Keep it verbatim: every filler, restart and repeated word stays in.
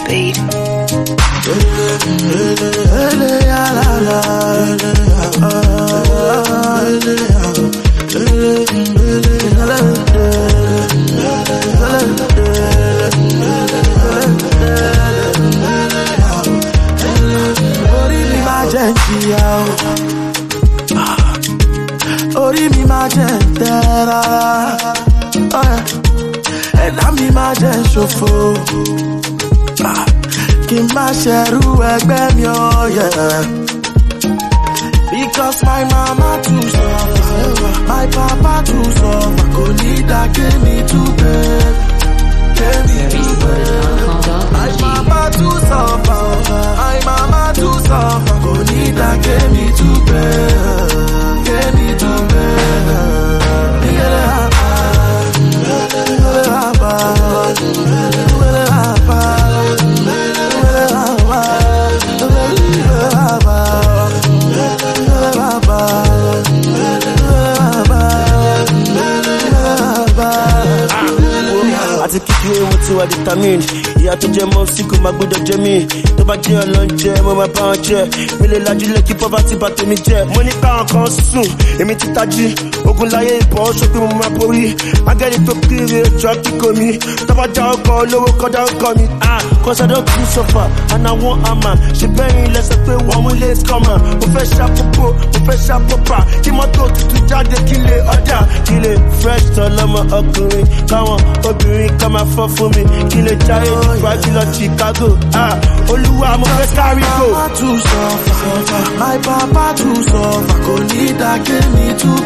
beat. Ori mi ma gente rara, e la mi ma gente ṣòfò, kí n má ṣẹrú ẹgbẹ́ mi o, yeah. Because my mama too suffer, my papa too suffer, kò ní dá kémi too bad, kémi too bad. My papa too suffer, my mama too suffer, kò ní dá kémi too bad, kémi too bad. Àti kíkiri mo ti wà determined. Ìyá tó jẹ mọ́ sí kò máa gbọ́dọ̀ jẹ mí. Tó bá jẹ́ ọlọ́njẹ mo máa bá wọn jẹ. Mi lè lajú lé kí poverty bá tèmi jẹ. Mo ní káwọn kan sùn, èmi ti tají. Ogun láyé ìbọn ó sọ pé mo máa borí. Agẹ́ni tó kiri ojú àkíkò mi. Tó bá já ọkọ̀ olówó kọjá ọkọ̀ mi. Cause I don't too suffer and I want hammer. Ṣé bẹ́yìn lẹ́sẹ̀ pé wọ́n mú late comer. Mo fẹ́ ṣàpòpò, mo fẹ́ ṣàpòpà. Kí mọ́tò tuntun jáde kí lè ọjà. Kí lè fresh tọ́lọ́mọ ọkùnrin. Káwọn obìnrin ká máa fọ́ fún mi. Kí lè jáde Dubai kí lọ Chicago. Olúwa mo fẹ́ carry go. My mama too suffer, my papa too suffer. Kò ní dá kémi too